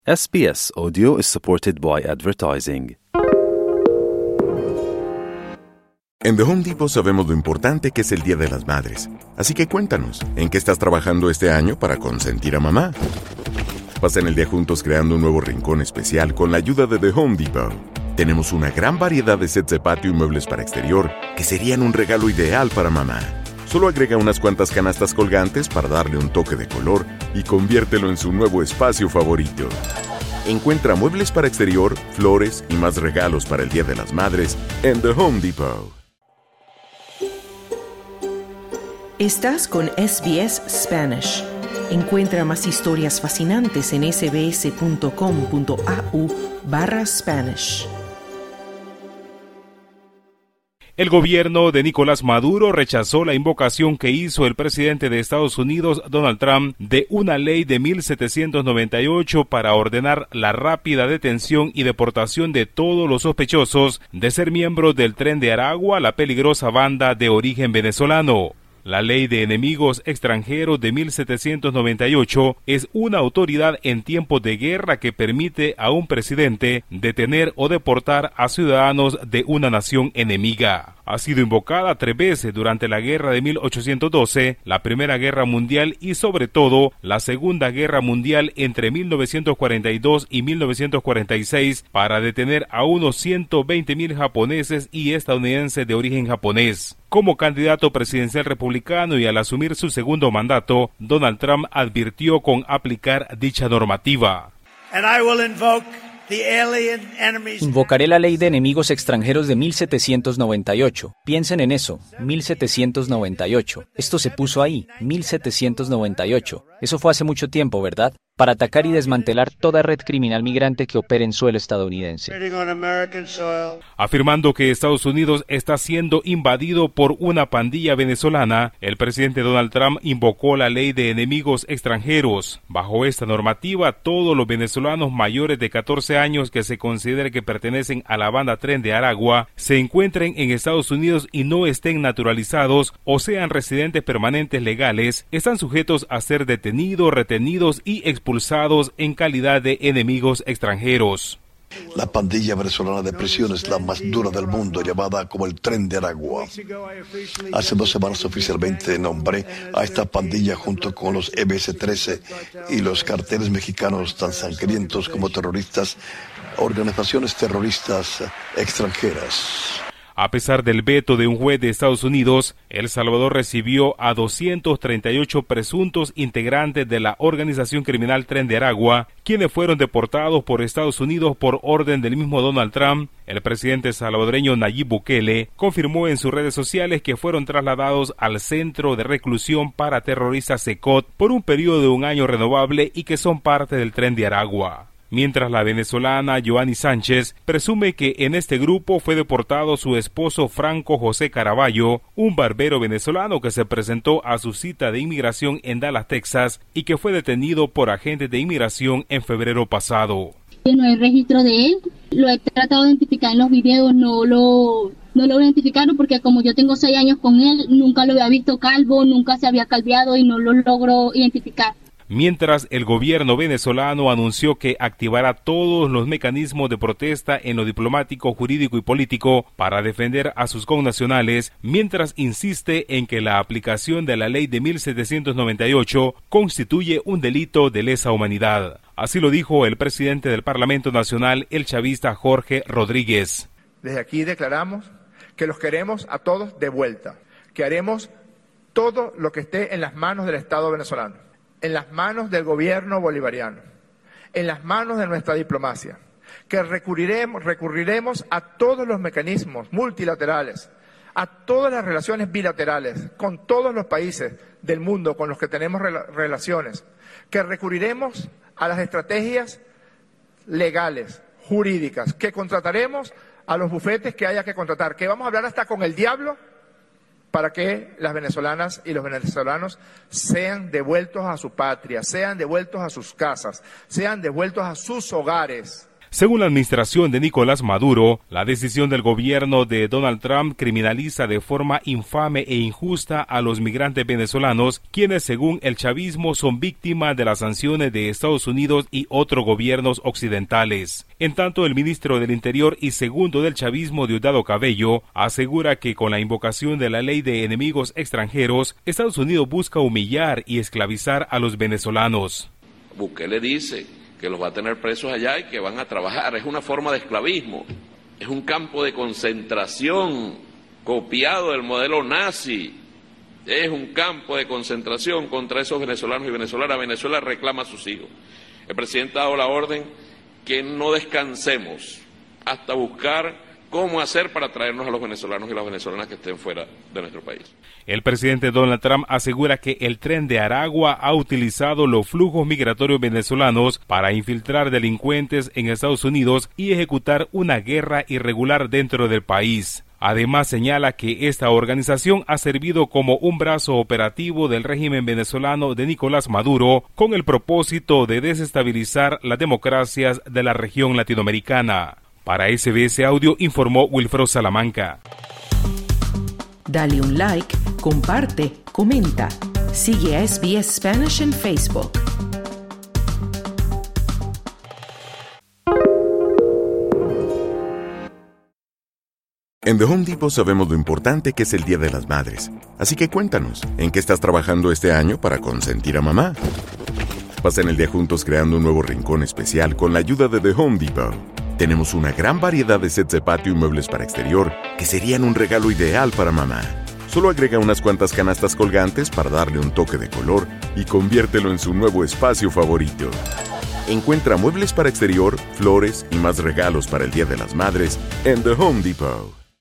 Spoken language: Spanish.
SBS Audio is supported by advertising. En The Home Depot sabemos lo importante que es el Día de las Madres. Así que cuéntanos, ¿en qué estás trabajando este año para consentir a mamá? Pasen el día juntos creando un nuevo rincón especial con la ayuda de The Home Depot. Tenemos una gran variedad de sets de patio y muebles para exterior que serían un regalo ideal para mamá. Solo agrega unas cuantas canastas colgantes para darle un toque de color y conviértelo en su nuevo espacio favorito. Encuentra muebles para exterior, flores y más regalos para el Día de las Madres en The Home Depot. Estás con SBS Spanish. Encuentra más historias fascinantes en sbs.com.au/Spanish. El gobierno de Nicolás Maduro rechazó la invocación que hizo el presidente de Estados Unidos, Donald Trump, de una ley de 1798 para ordenar la rápida detención y deportación de todos los sospechosos de ser miembros del Tren de Aragua, la peligrosa banda de origen venezolano. La Ley de Enemigos Extranjeros de 1798 es una autoridad en tiempos de guerra que permite a un presidente detener o deportar a ciudadanos de una nación enemiga. Ha sido invocada 3 veces durante la Guerra de 1812, la Primera Guerra Mundial y sobre todo la Segunda Guerra Mundial entre 1942 y 1946 para detener a unos 120,000 japoneses y estadounidenses de origen japonés. Como candidato presidencial republicano y al asumir su segundo mandato, Donald Trump advirtió con aplicar dicha normativa. Invocaré la ley de enemigos extranjeros de 1798. Piensen en eso, 1798. Esto se puso ahí, 1798. Eso fue hace mucho tiempo, ¿verdad? Para atacar y desmantelar toda red criminal migrante que opere en suelo estadounidense. Afirmando que Estados Unidos está siendo invadido por una pandilla venezolana, el presidente Donald Trump invocó la ley de enemigos extranjeros. Bajo esta normativa, todos los venezolanos mayores de 14 años que se considere que pertenecen a la banda Tren de Aragua, se encuentren en Estados Unidos y no estén naturalizados o sean residentes permanentes legales, están sujetos a ser detenidos, retenidos y expulsados en calidad de enemigos extranjeros. La pandilla venezolana de prisión es la más dura del mundo, llamada como el Tren de Aragua. Hace 2 semanas oficialmente nombré a esta pandilla junto con los MS-13 y los carteles mexicanos tan sangrientos como terroristas, organizaciones terroristas extranjeras. A pesar del veto de un juez de Estados Unidos, El Salvador recibió a 238 presuntos integrantes de la organización criminal Tren de Aragua, quienes fueron deportados por Estados Unidos por orden del mismo Donald Trump. El presidente salvadoreño Nayib Bukele confirmó en sus redes sociales que fueron trasladados al Centro de Reclusión para Terroristas CECOT por un periodo de 1 año renovable y que son parte del Tren de Aragua. Mientras la venezolana Joanny Sánchez presume que en este grupo fue deportado su esposo Franco José Caraballo, un barbero venezolano que se presentó a su cita de inmigración en Dallas, Texas, y que fue detenido por agentes de inmigración en febrero pasado. No hay registro de él, lo he tratado de identificar en los videos, no lo identificaron porque como yo tengo 6 años con él, nunca lo había visto calvo, nunca se había calveado y no lo logro identificar. Mientras el gobierno venezolano anunció que activará todos los mecanismos de protesta en lo diplomático, jurídico y político para defender a sus connacionales, mientras insiste en que la aplicación de la ley de 1798 constituye un delito de lesa humanidad. Así lo dijo el presidente del Parlamento Nacional, el chavista Jorge Rodríguez. Desde aquí declaramos que los queremos a todos de vuelta, que haremos todo lo que esté en las manos del Estado venezolano, en las manos del gobierno bolivariano, en las manos de nuestra diplomacia, que recurriremos a todos los mecanismos multilaterales, a todas las relaciones bilaterales con todos los países del mundo con los que tenemos relaciones, que recurriremos a las estrategias legales, jurídicas, que contrataremos a los bufetes que haya que contratar, que vamos a hablar hasta con el diablo para que las venezolanas y los venezolanos sean devueltos a su patria, sean devueltos a sus casas, sean devueltos a sus hogares. Según la administración de Nicolás Maduro, la decisión del gobierno de Donald Trump criminaliza de forma infame e injusta a los migrantes venezolanos, quienes según el chavismo son víctimas de las sanciones de Estados Unidos y otros gobiernos occidentales. En tanto, el ministro del Interior y segundo del chavismo, Diosdado Cabello, asegura que con la invocación de la ley de enemigos extranjeros, Estados Unidos busca humillar y esclavizar a los venezolanos. Bukele dice que los va a tener presos allá y que van a trabajar. Es una forma de esclavismo, es un campo de concentración copiado del modelo nazi, es un campo de concentración contra esos venezolanos y venezolanas. Venezuela reclama a sus hijos. El presidente ha dado la orden que no descansemos hasta buscar cómo hacer para traernos a los venezolanos y las venezolanas que estén fuera de nuestro país. El presidente Donald Trump asegura que el tren de Aragua ha utilizado los flujos migratorios venezolanos para infiltrar delincuentes en Estados Unidos y ejecutar una guerra irregular dentro del país. Además, señala que esta organización ha servido como un brazo operativo del régimen venezolano de Nicolás Maduro con el propósito de desestabilizar las democracias de la región latinoamericana. Para SBS Audio informó Wilfredo Salamanca. Dale un like, comparte, comenta. Sigue a SBS Spanish en Facebook. En The Home Depot sabemos lo importante que es el Día de las Madres. Así que cuéntanos, ¿en qué estás trabajando este año para consentir a mamá? Pasen el día juntos creando un nuevo rincón especial con la ayuda de The Home Depot. Tenemos una gran variedad de sets de patio y muebles para exterior que serían un regalo ideal para mamá. Solo agrega unas cuantas canastas colgantes para darle un toque de color y conviértelo en su nuevo espacio favorito. Encuentra muebles para exterior, flores y más regalos para el Día de las Madres en The Home Depot.